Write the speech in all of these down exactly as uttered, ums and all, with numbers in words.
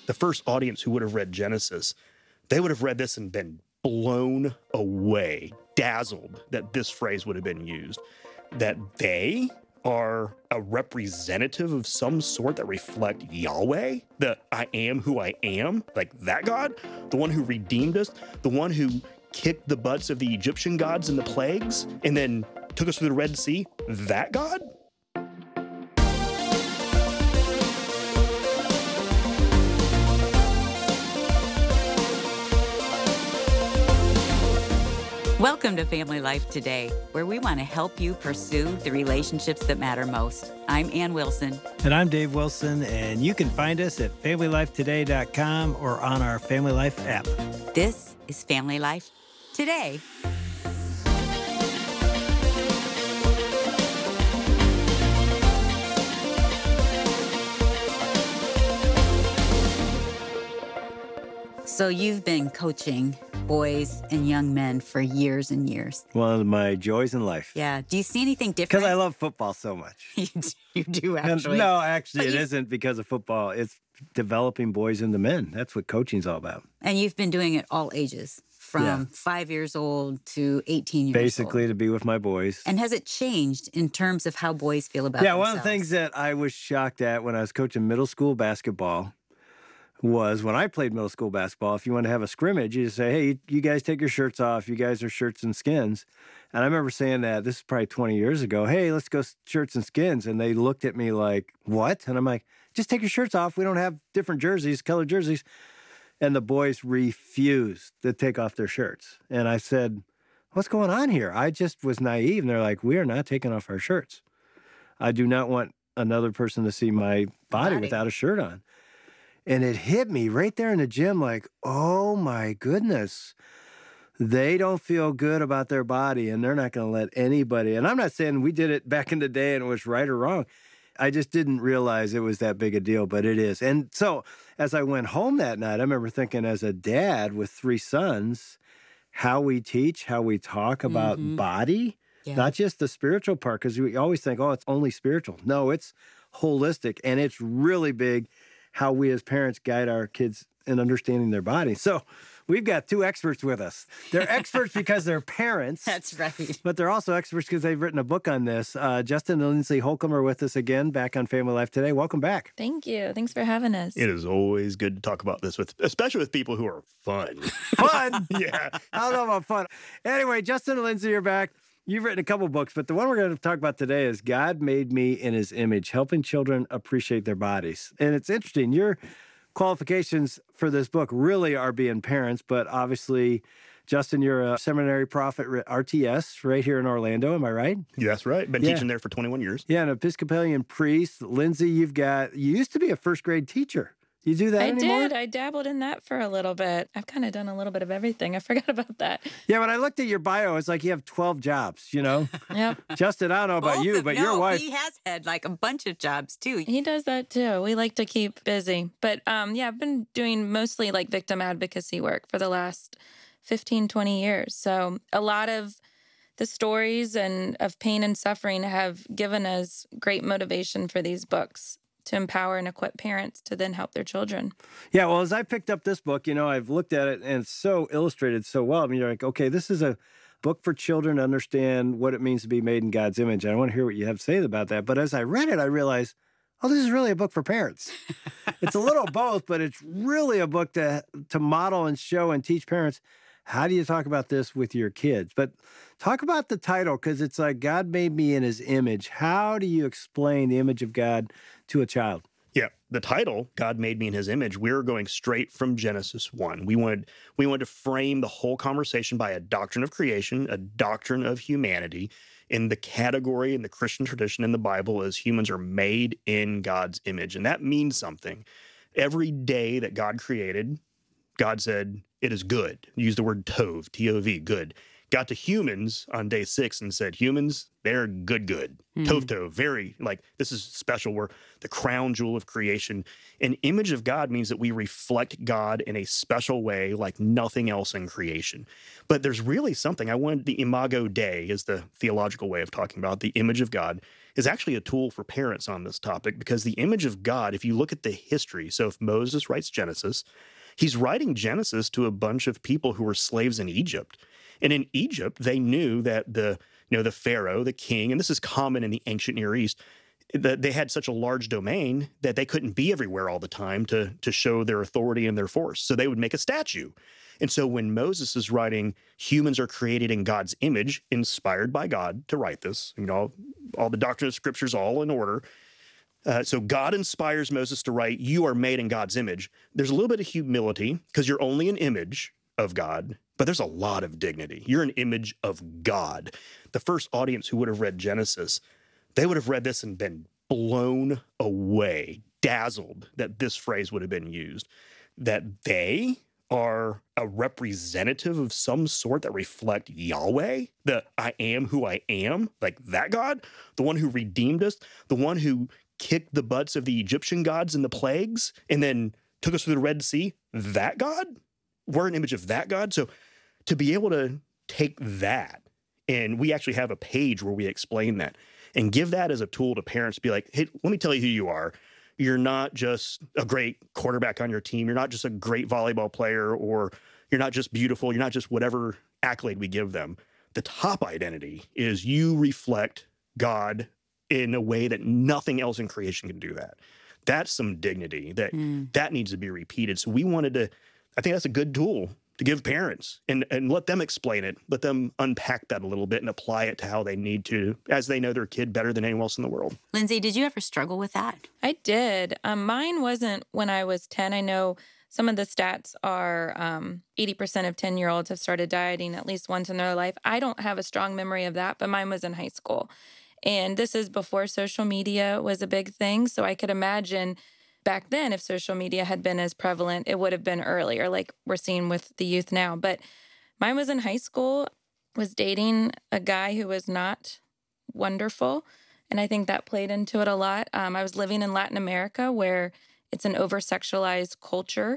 the first audience who would have read Genesis, they would have read this and been blown away, dazzled that this phrase would have been used, that they are a representative of some sort that reflect Yahweh, the I am who I am, like that God, the one who redeemed us, the one who kicked the butts of the Egyptian gods in the plagues and then took us through the Red Sea, that God? Welcome to Family Life Today, where we want to help you pursue the relationships that matter most. I'm Ann Wilson. And I'm Dave Wilson, and you can find us at family life today dot com or on our Family Life app. This is Family Life Today. So you've been coaching boys and young men for years and years. One of my joys in life. Yeah. Do you see anything different? Because I love football so much. you, do, you do, actually. And no, actually, But it you- isn't because of football. It's developing boys into men. That's what coaching's all about. And you've been doing it all ages, from Yeah. five years old to eighteen years Basically, old. to be with my boys. And has it changed in terms of how boys feel about Yeah, themselves? one of the things that I was shocked at when I was coaching middle school basketball was when I played middle school basketball, if you want to have a scrimmage, you just say, hey, you guys take your shirts off. You guys are shirts and skins. And I remember saying that, this is probably twenty years ago, hey, let's go shirts and skins. And they looked at me like, what? And I'm like, just take your shirts off. We don't have different jerseys, colored jerseys. And the boys refused to take off their shirts. And I said, what's going on here? I just was naive. And they're like, we are not taking off our shirts. I do not want another person to see my body, Body. without a shirt on. And it hit me right there in the gym like, oh my goodness, they don't feel good about their body and they're not going to let anybody. And I'm not saying we did it back in the day and it was right or wrong. I just didn't realize it was that big a deal, but it is. And so as I went home that night, I remember thinking as a dad with three sons, how we teach, how we talk about Mhm. body, Yeah. not just the spiritual part, because we always think, oh, it's only spiritual. No, it's holistic. And it's really big how we as parents guide our kids in understanding their body. So we've got two experts with us. They're experts because they're parents. That's right. But they're also experts because they've written a book on this. Uh, Justin and Lindsay Holcomb are with us again, back on Family Life Today. Welcome back. Thank you. Thanks for having us. It is always good to talk about this, with, especially with people who are fun. Fun! Yeah. I don't know about fun. Anyway, Justin and Lindsay are back. You've written a couple books, but the one we're going to talk about today is God Made Me in His Image, helping children appreciate their bodies. And it's interesting. Your qualifications for this book really are being parents, but obviously, Justin, you're a seminary prophet at R T S right here in Orlando. Am I right? Yeah, that's right. Been Yeah. teaching there for twenty-one years. Yeah, an Episcopalian priest. Lindsay, you've got, you used to be a first grade teacher. You do that I anymore? did. I dabbled in that for a little bit. I've kind of done a little bit of everything. I forgot about that. Yeah, when I looked at your bio, it's like you have twelve jobs, you know? Yep. Justin, I don't know about Both you, of- but no, your wife. he has had like a bunch of jobs too. He does that too. We like to keep busy. But um, yeah, I've been doing mostly like victim advocacy work for the last fifteen, twenty years. So a lot of the stories and of pain and suffering have given us great motivation for these books to empower and equip parents to then help their children. Yeah, well, as I picked up this book, you know, I've looked at it and it's so illustrated so well. I mean, you're like, okay, this is a book for children to understand what it means to be made in God's image. And I want to hear what you have to say about that. But as I read it, I realized, oh, this is really a book for parents. It's a little both, but it's really a book to to model and show and teach parents, how do you talk about this with your kids? But talk about the title, because it's like God made me in His image. How do you explain the image of God to a child? Yeah, the title, God Made Me in His Image, we're going straight from Genesis one. We wanted, we wanted to frame the whole conversation by a doctrine of creation, a doctrine of humanity, in the category in the Christian tradition in the Bible as humans are made in God's image. And that means something. Every day that God created, God said, it is good. Use the word tov, T O V, good. Got to humans on day six and said, humans, they're good, good. Mhm. Tov, tov, very, like, this is special. We're the crown jewel of creation. An image of God means that we reflect God in a special way like nothing else in creation. But there's really something. I wanted the imago Dei is the theological way of talking about the image of God. is actually a tool for parents on this topic, because the image of God, if you look at the history, so if Moses writes Genesis, he's writing Genesis to a bunch of people who were slaves in Egypt. And in Egypt, they knew that the, you know, the Pharaoh, the king, and this is common in the ancient Near East, that they had such a large domain that they couldn't be everywhere all the time to, to show their authority and their force. So they would make a statue. And so when Moses is writing, humans are created in God's image, inspired by God to write this, you know, all the doctrine of scriptures all in order. Uh, so God inspires Moses to write, you are made in God's image. There's a little bit of humility because you're only an image of God, but there's a lot of dignity. You're an image of God. The first audience who would have read Genesis, they would have read this and been blown away, dazzled that this phrase would have been used, that they are a representative of some sort that reflect Yahweh, the I am who I am, like that God, the one who redeemed us, the one who kicked the butts of the Egyptian gods in the plagues and then took us through the Red Sea, that God? We're an image of that God. So to be able to take that, and we actually have a page where we explain that and give that as a tool to parents to be like, hey, let me tell you who you are. You're not just a great quarterback on your team. You're not just a great volleyball player, or you're not just beautiful. You're not just whatever accolade we give them. The top identity is you reflect God in a way that nothing else in creation can do that. That's some dignity that mm. that needs to be repeated. So we wanted to, I think that's a good tool to give parents and, and let them explain it, let them unpack that a little bit and apply it to how they need to, as they know their kid better than anyone else in the world. Lindsay, did you ever struggle with that? I did. Um, mine wasn't when I was ten. I know some of the stats are um, eighty percent of ten-year-olds have started dieting at least once in their life. I don't have a strong memory of that, but mine was in high school. And this is before social media was a big thing. So I could imagine back then, if social media had been as prevalent, it would have been earlier, like we're seeing with the youth now. But mine was in high school, was dating a guy who was not wonderful. And I think that played into it a lot. Um, I was living in Latin America, where it's an over-sexualized culture,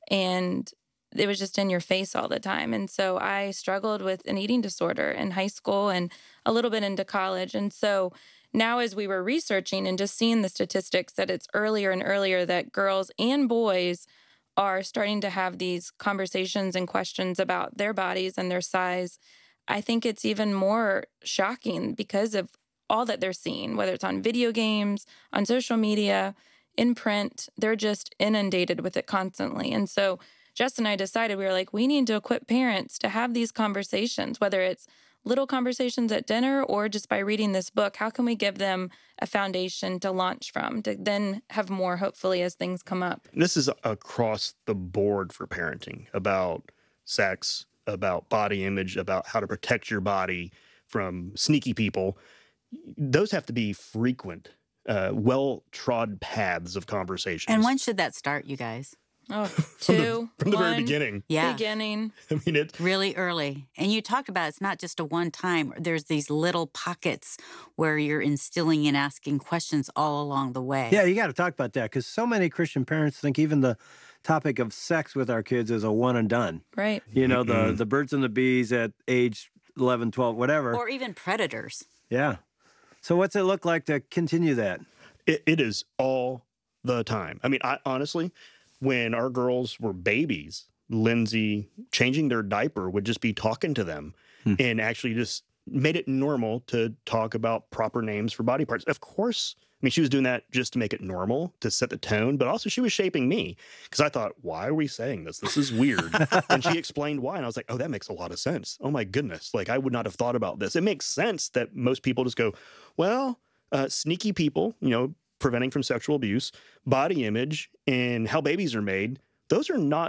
and it was just in your face all the time. And so I struggled with an eating disorder in high school and a little bit into college. And so now, as we were researching and just seeing the statistics that it's earlier and earlier that girls and boys are starting to have these conversations and questions about their bodies and their size, I think it's even more shocking because of all that they're seeing, whether it's on video games, on social media, in print. They're just inundated with it constantly. And so Jess and I decided, we were like, we need to equip parents to have these conversations, whether it's little conversations at dinner or just by reading this book. How can we give them a foundation to launch from, to then have more, hopefully, as things come up? This is across the board for parenting, about sex, about body image, about how to protect your body from sneaky people. Those have to be frequent, uh, well-trod paths of conversations. And when should that start, you guys? Oh, from two, the, from the one, very beginning. Yeah. Beginning. I mean, it really early. And you talked about it's not just a one time. There's these little pockets where you're instilling and asking questions all along the way. Yeah, you got to talk about that, because so many Christian parents think even the topic of sex with our kids is a one and done. Right. You know, Mm-mm. the, the birds and the bees at age eleven, twelve, whatever. Or even predators. Yeah. So what's it look like to continue that? It, it is all the time. I mean, I honestly, when our girls were babies, Lindsay changing their diaper would just be talking to them hmm. and actually just made it normal to talk about proper names for body parts. Of course, I mean, she was doing that just to make it normal, to set the tone, but also she was shaping me, because I thought, why are we saying this? This is weird. And she explained why, and I was like, oh, that makes a lot of sense. Oh my goodness. Like, I would not have thought about this. It makes sense that most people just go, well, uh, sneaky people, you know, preventing from sexual abuse, body image, and how babies are made. Those are not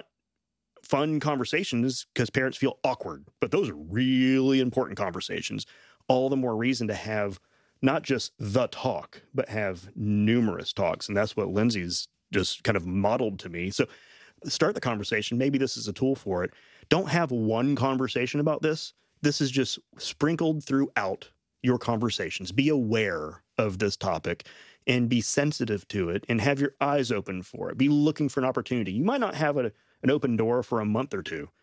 fun conversations because parents feel awkward, but those are really important conversations. All the more reason to have not just the talk, but have numerous talks. And that's what Lindsay's just kind of modeled to me. So start the conversation. Maybe this is a tool for it. Don't have one conversation about this. This is just sprinkled throughout your conversations. Be aware of this topic and be sensitive to it and have your eyes open for it. Be looking for an opportunity. You might not have a, an open door for a month or two,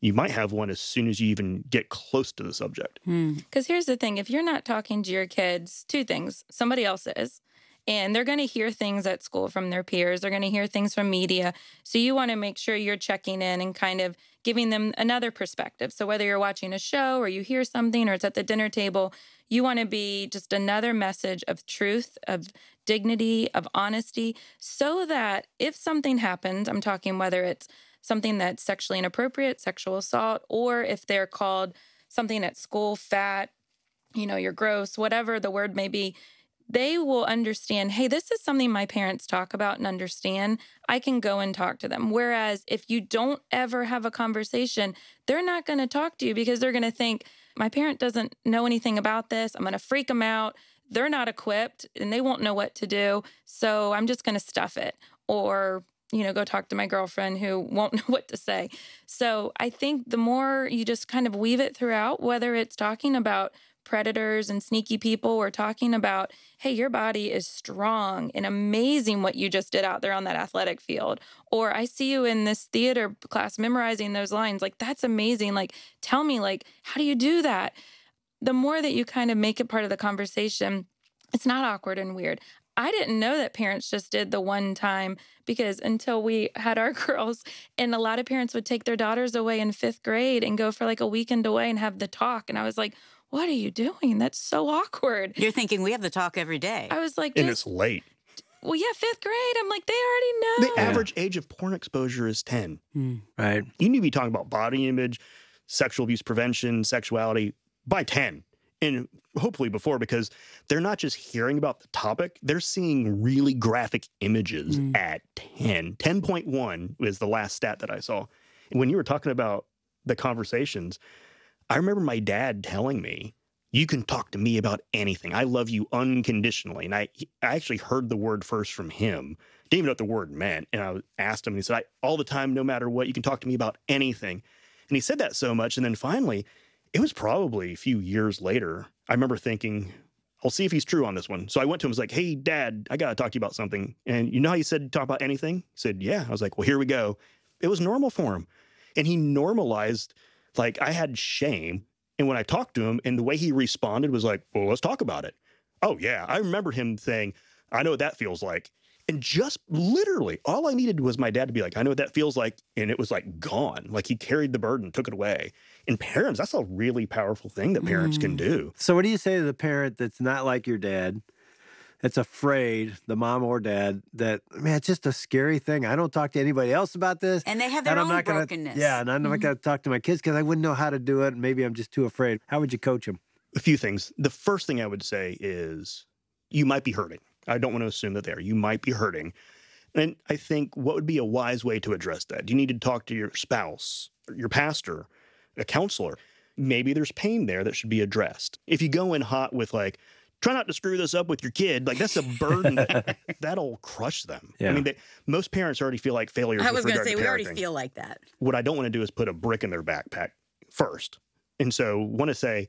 you might have one as soon as you even get close to the subject. Because here's the thing. If you're not talking to your kids, two things. Somebody else is. And they're going to hear things at school from their peers. They're going to hear things from media. So you want to make sure you're checking in and kind of giving them another perspective. So whether you're watching a show or you hear something or it's at the dinner table, you want to be just another message of truth, of dignity, of honesty, so that if something happens, I'm talking whether it's something that's sexually inappropriate, sexual assault, or if they're called something at school, fat, you know, you're gross, whatever the word may be, they will understand, hey, this is something my parents talk about and understand. I can go and talk to them. Whereas if you don't ever have a conversation, they're not going to talk to you because they're going to think, my parent doesn't know anything about this. I'm going to freak them out. They're not equipped and they won't know what to do. So I'm just going to stuff it. Or, you know, go talk to my girlfriend who won't know what to say. So I think the more you just kind of weave it throughout, whether it's talking about predators and sneaky people, or talking about, hey, your body is strong and amazing what you just did out there on that athletic field. Or I see you in this theater class memorizing those lines. Like, that's amazing. Like, tell me, like, how do you do that? The more that you kind of make it part of the conversation, it's not awkward and weird. I didn't know that parents just did the one time, because until we had our girls, and a lot of parents would take their daughters away in fifth grade and go for like a weekend away and have the talk. And I was like, what are you doing? That's so awkward. You're thinking we have the talk every day. I was like, And just, it's late. well, yeah, fifth grade. I'm like, they already know. The average age of porn exposure is ten. Right. You need to be talking about body image, sexual abuse prevention, sexuality by ten. And hopefully before, because they're not just hearing about the topic, they're seeing really graphic images mm. at ten. ten point one is the last stat that I saw. And when you were talking about the conversations, I remember my dad telling me, you can talk to me about anything. I love you unconditionally. And I, I actually heard the word first from him. Didn't even know what the word meant. And I asked him, and he said, I, all the time, no matter what, you can talk to me about anything. And he said that so much. And then finally, it was probably a few years later, I remember thinking, I'll see if he's true on this one. So I went to him and was like, hey, Dad, I got to talk to you about something. And you know how you said talk about anything? He said, yeah. I was like, well, here we go. It was normal for him. And he normalized, like, I had shame. And when I talked to him, and the way he responded was like, well, let's talk about it. Oh, yeah. I remember him saying, I know what that feels like. And just literally, all I needed was my dad to be like, I know what that feels like. And it was like gone. Like he carried the burden, took it away. And parents, that's a really powerful thing that parents mm. can do. So what do you say to the parent that's not like your dad, that's afraid, the mom or dad, that, man, it's just a scary thing. I don't talk to anybody else about this. And they have their and own I'm not gonna, brokenness. Yeah, and I'm mm-hmm. not going to talk to my kids because I wouldn't know how to do it. Maybe I'm just too afraid. How would you coach them? A few things. The first thing I would say is you might be hurting. I don't want to assume that they are. You might be hurting. And I think what would be a wise way to address that? You need to talk to your spouse, your pastor, a counselor. Maybe there's pain there that should be addressed. If you go in hot with like, try not to screw this up with your kid, like that's a burden that, that'll crush them. Yeah. I mean, they, most parents already feel like failures. I was going to say, we already feel like that. What I don't want to do is put a brick in their backpack first. And so want to say,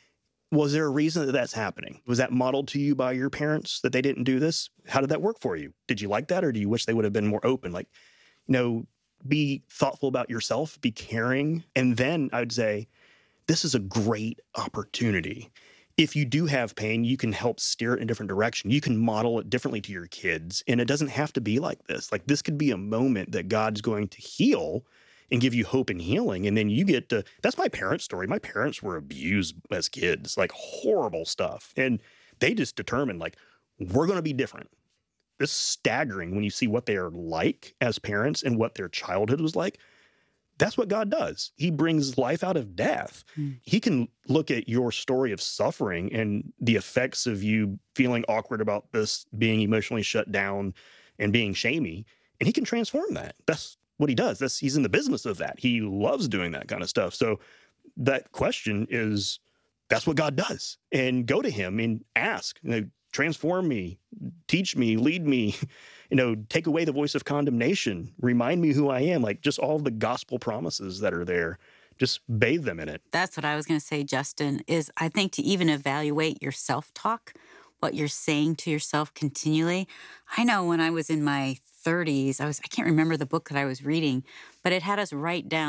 was there a reason that that's happening? Was that modeled to you by your parents that they didn't do this? How did that work for you? Did you like that? Or do you wish they would have been more open? Like, you know, be thoughtful about yourself, be caring. And then I would say, this is a great opportunity. If you do have pain, you can help steer it in a different direction. You can model it differently to your kids. And it doesn't have to be like this. Like this could be a moment that God's going to heal and give you hope and healing. And then you get to, that's my parents' story. My parents were abused as kids, like horrible stuff. And they just determined like, we're going to be different. It's staggering when you see what they are like as parents and what their childhood was like. That's what God does. He brings life out of death. Mm. He can look at your story of suffering and the effects of you feeling awkward about this, being emotionally shut down and being shamey, and he can transform that. That's what he does. That's, he's in the business of that. He loves doing that kind of stuff. So that question is, that's what God does. And go to him and ask, you know, transform me, teach me, lead me, you know, take away the voice of condemnation, remind me who I am, like just all the gospel promises that are there. Just bathe them in it. That's what I was going to say, Justin, is I think to even evaluate your self-talk, what you're saying to yourself continually. I know when I was in my thirties, I was I can't remember the book that I was reading, but it had us write down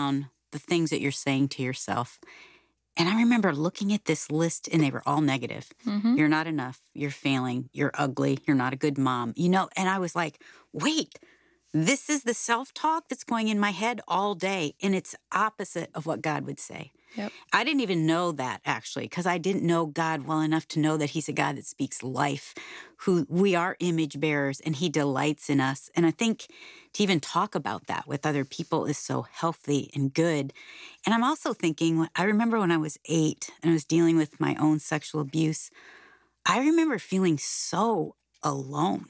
the things that you're saying to yourself. And I remember looking at this list and they were all negative. Mm-hmm. You're not enough. You're failing. You're ugly. You're not a good mom. You know, and I was like, wait, this is the self-talk that's going in my head all day. And it's opposite of what God would say. Yep. I didn't even know that, actually, because I didn't know God well enough to know that he's a God that speaks life, who we are image bearers, and he delights in us. And I think to even talk about that with other people is so healthy and good. And I'm also thinking, I remember when I was eight and I was dealing with my own sexual abuse, I remember feeling so alone,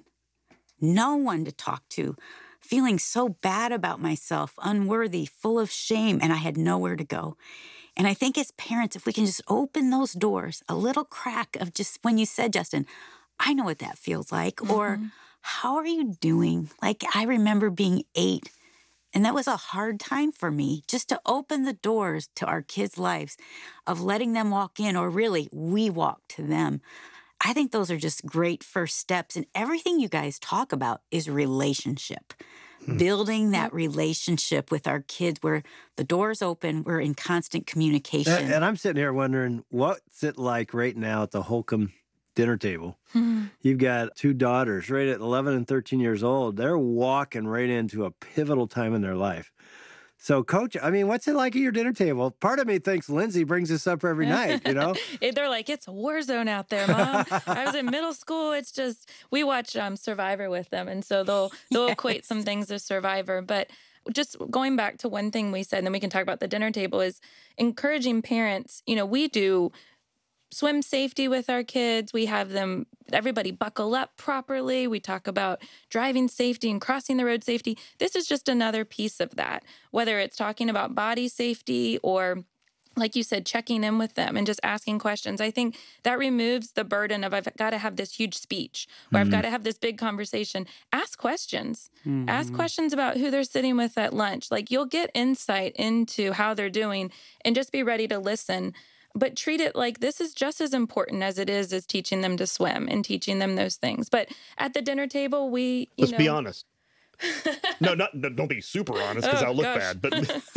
no one to talk to, feeling so bad about myself, unworthy, full of shame, and I had nowhere to go. And I think as parents, if we can just open those doors, a little crack of just when you said, Justin, I know what that feels like, mm-hmm. or how are you doing? Like, I remember being eight, and that was a hard time for me, just to open the doors to our kids' lives of letting them walk in, or really, we walk to them. I think those are just great first steps. And everything you guys talk about is relationship. Hmm. Building that relationship with our kids where the door's open, we're in constant communication. And, and I'm sitting here wondering, what's it like right now at the Holcomb dinner table? Hmm. You've got two daughters right at eleven and thirteen years old. They're walking right into a pivotal time in their life. So, Coach, I mean, what's it like at your dinner table? Part of me thinks Lindsay brings this up every night, you know? They're like, it's a war zone out there, Mom. I was in middle school. It's just, we watch um, Survivor with them. And so they'll they'll yes. equate some things to Survivor. But just going back to one thing we said, and then we can talk about the dinner table, is encouraging parents. You know, we do swim safety with our kids. We have them, everybody buckle up properly. We talk about driving safety and crossing the road safety. This is just another piece of that, whether it's talking about body safety or, like you said, checking in with them and just asking questions. I think that removes the burden of I've got to have this huge speech or mm-hmm. I've got to have this big conversation. Ask questions. Mm-hmm. Ask questions about who they're sitting with at lunch. Like, you'll get insight into how they're doing, and just be ready to listen. But treat it like this is just as important as it is as teaching them to swim and teaching them those things. But at the dinner table, we, you Let's know... be honest. no, not no, don't be super honest, because oh, I'll look gosh. bad. But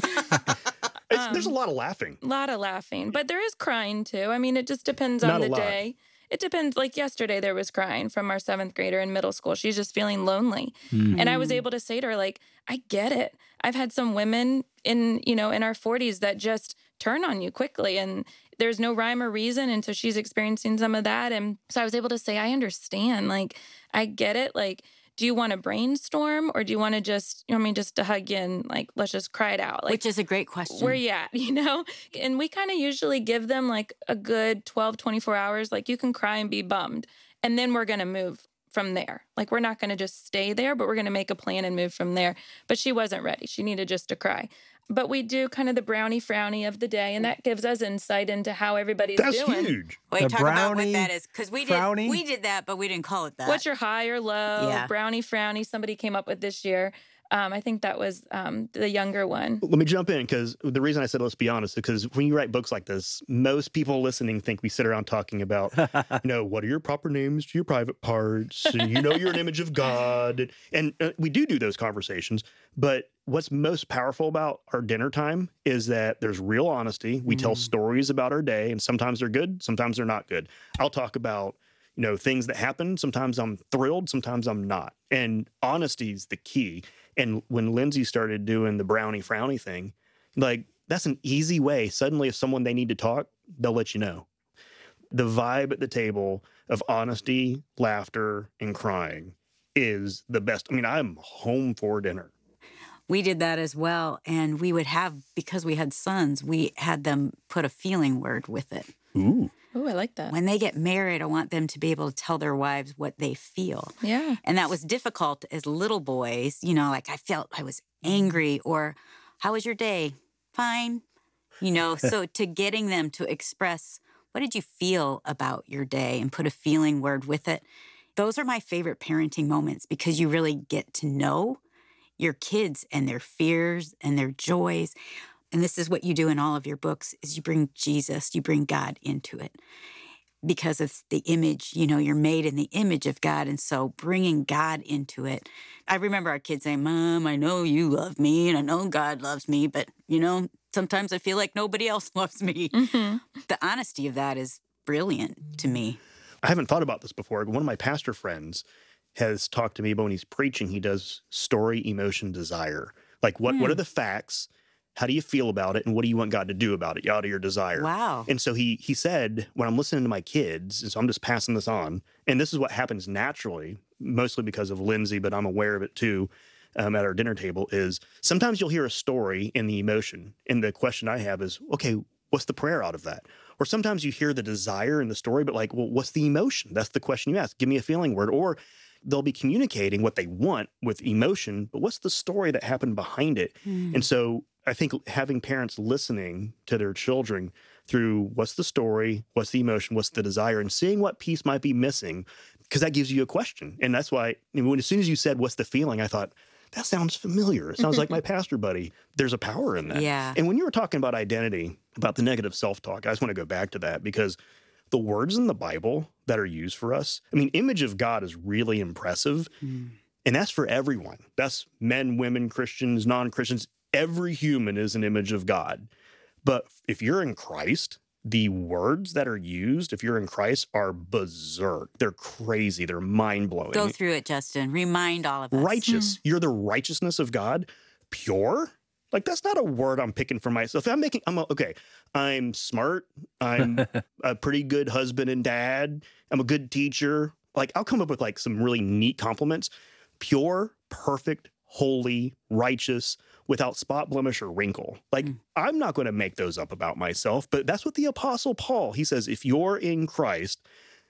it's, um, there's a lot of laughing. A lot of laughing. But there is crying, too. I mean, it just depends on not the a lot. day. It depends. Like yesterday, there was crying from our seventh grader in middle school. She's just feeling lonely. Mm. And I was able to say to her, like, I get it. I've had some women in, you know, in our forties that just turn on you quickly, and there's no rhyme or reason. And so she's experiencing some of that. And so I was able to say, I understand. Like, I get it. Like, do you want to brainstorm, or do you want to just, you know, I mean, just to hug you and like, let's just cry it out? Like, which is a great question. Where you at, you know? And we kind of usually give them like a good twelve, twenty-four hours. Like, you can cry and be bummed. And then we're going to move from there. Like, we're not going to just stay there, but we're going to make a plan and move from there. But she wasn't ready. She needed just to cry. But we do kind of the brownie frownie of the day, and that gives us insight into how everybody's That's doing. That's huge. Wait, the talk about what that is, because we did frownie? we did that, but we didn't call it that. What's your high or low? Yeah. Brownie frownie. Somebody came up with this year. Um, I think that was um, the younger one. Let me jump in, because the reason I said let's be honest is because when you write books like this, most people listening think we sit around talking about, you know, what are your proper names to your private parts? And you know, you're an image of God. And, and uh, we do do those conversations. But what's most powerful about our dinner time is that there's real honesty. We mm. tell stories about our day, and sometimes they're good, sometimes they're not good. I'll talk about, you know, things that happen. Sometimes I'm thrilled, sometimes I'm not. And honesty is the key. And when Lindsay started doing the brownie frowny thing, like, that's an easy way. Suddenly, if someone they need to talk, they'll let you know. The vibe at the table of honesty, laughter, and crying is the best. I mean, I'm home for dinner. We did that as well. And we would have, because we had sons, we had them put a feeling word with it. Ooh. Oh, I like that. When they get married, I want them to be able to tell their wives what they feel. Yeah. And that was difficult as little boys. You know, like, I felt I was angry, or how was your day? Fine. You know, so to getting them to express, what did you feel about your day, and put a feeling word with it. Those are my favorite parenting moments, because you really get to know your kids and their fears and their joys. And this is what you do in all of your books, is you bring Jesus, you bring God into it. Because of the image, you know, you're made in the image of God. And so bringing God into it. I remember our kids saying, Mom, I know you love me, and I know God loves me, but, you know, sometimes I feel like nobody else loves me. Mm-hmm. The honesty of that is brilliant to me. I haven't thought about this before. One of my pastor friends has talked to me about when he's preaching, he does story, emotion, desire. Like, what, Hmm. what are the facts? How do you feel about it? And what do you want God to do about it, out of your desire? Wow. And so he he said, when I'm listening to my kids, and so I'm just passing this on, and this is what happens naturally, mostly because of Lindsay, but I'm aware of it too, um, at our dinner table, is sometimes you'll hear a story in the emotion, and the question I have is, okay, what's the prayer out of that? Or sometimes you hear the desire in the story, but like, well, what's the emotion? That's the question you ask. Give me a feeling word. Or they'll be communicating what they want with emotion, but what's the story that happened behind it? Hmm. And so I think having parents listening to their children through what's the story, what's the emotion, what's the desire, and seeing what piece might be missing, because that gives you a question. And that's why, I mean, when, as soon as you said, what's the feeling, I thought, that sounds familiar. It sounds like my pastor buddy. There's a power in that. Yeah. And when you were talking about identity, about the negative self-talk, I just want to go back to that, because the words in the Bible that are used for us, I mean, image of God is really impressive. Hmm. And that's for everyone. That's men, women, Christians, non-Christians. Every human is an image of God. But if you're in Christ, the words that are used, if you're in Christ, are berserk. They're crazy. They're mind-blowing. Go through it, Justin. Remind all of us. Righteous. You're the righteousness of God. Pure. Like, that's not a word I'm picking for myself. I'm making, I'm a, okay, I'm smart. I'm a pretty good husband and dad. I'm a good teacher. Like, I'll come up with like some really neat compliments. Pure, perfect, holy, righteous, without spot, blemish, or wrinkle. Like, Mm. I'm not going to make those up about myself, but that's what the Apostle Paul, he says, if you're in Christ,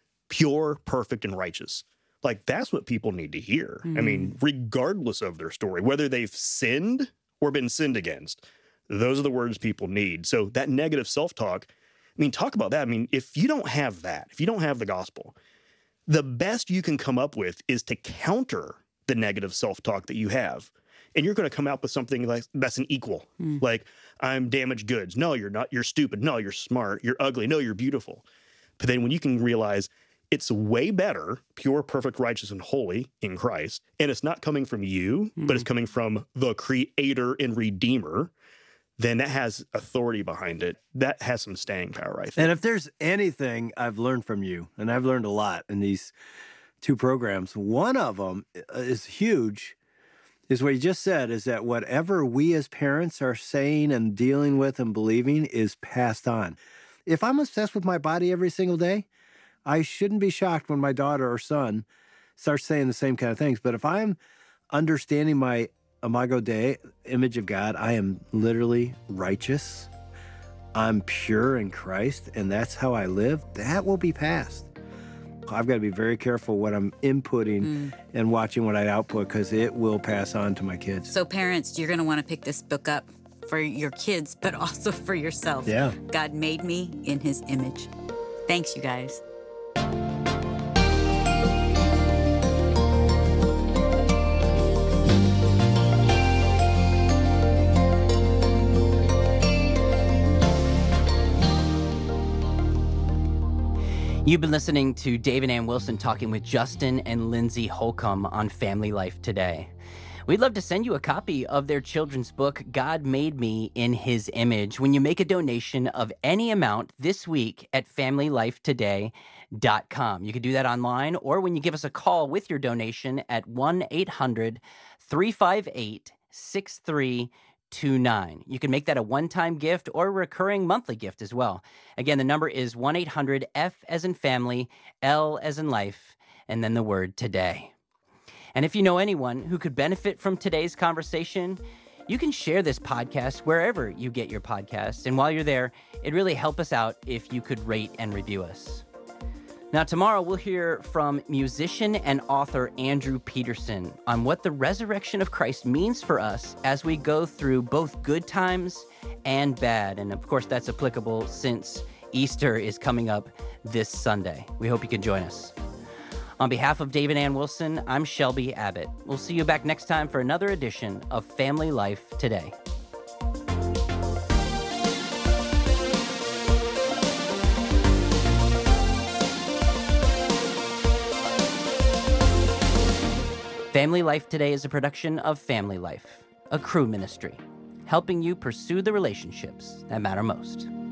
pure, perfect, and righteous. Like, that's what people need to hear. I mean, regardless of their story, whether they've sinned or been sinned against, those are the words people need. So that negative self-talk, I mean, talk about that. I mean, if you don't have that, if you don't have the gospel, the best you can come up with is to counter the negative self-talk that you have. And you're going to come out with something like that's an equal. Mm. Like, I'm damaged goods. No, you're not. You're stupid. No, you're smart. You're ugly. No, you're beautiful. But then when you can realize it's way better, pure, perfect, righteous, and holy in Christ, and it's not coming from you, Mm. but it's coming from the Creator and Redeemer, then that has authority behind it. That has some staying power, I think. And if there's anything I've learned from you, and I've learned a lot in these two programs, one of them is huge, is what you just said, is that whatever we as parents are saying and dealing with and believing is passed on. If I'm obsessed with my body every single day, I shouldn't be shocked when my daughter or son starts saying the same kind of things. But if I'm understanding my Imago Dei, image of God, I am literally righteous, I'm pure in Christ, and that's how I live, that will be passed. I've got to be very careful what I'm inputting Mm. and watching what I output, because it will pass on to my kids. So parents, you're going to want to pick this book up for your kids, but also for yourself. Yeah. God made me in his image. Thanks, you guys. You've been listening to Dave and Ann Wilson talking with Justin and Lindsay Holcomb on Family Life Today. We'd love to send you a copy of their children's book, God Made Me in His Image, when you make a donation of any amount this week at family life today dot com. You can do that online, or when you give us a call with your donation at one eight hundred three five eight six three two nine. You can make that a one-time gift or a recurring monthly gift as well. Again, the number is one eight hundred F as in family, L as in life, and then the word today. And if you know anyone who could benefit from today's conversation, you can share this podcast wherever you get your podcasts. And while you're there, it'd really help us out if you could rate and review us. Now, tomorrow we'll hear from musician and author Andrew Peterson on what the resurrection of Christ means for us as we go through both good times and bad. And of course, that's applicable since Easter is coming up this Sunday. We hope you can join us. On behalf of Dave and Ann Wilson, I'm Shelby Abbott. We'll see you back next time for another edition of Family Life Today. Family Life Today is a production of Family Life, a Cru ministry. helping you pursue the relationships that matter most.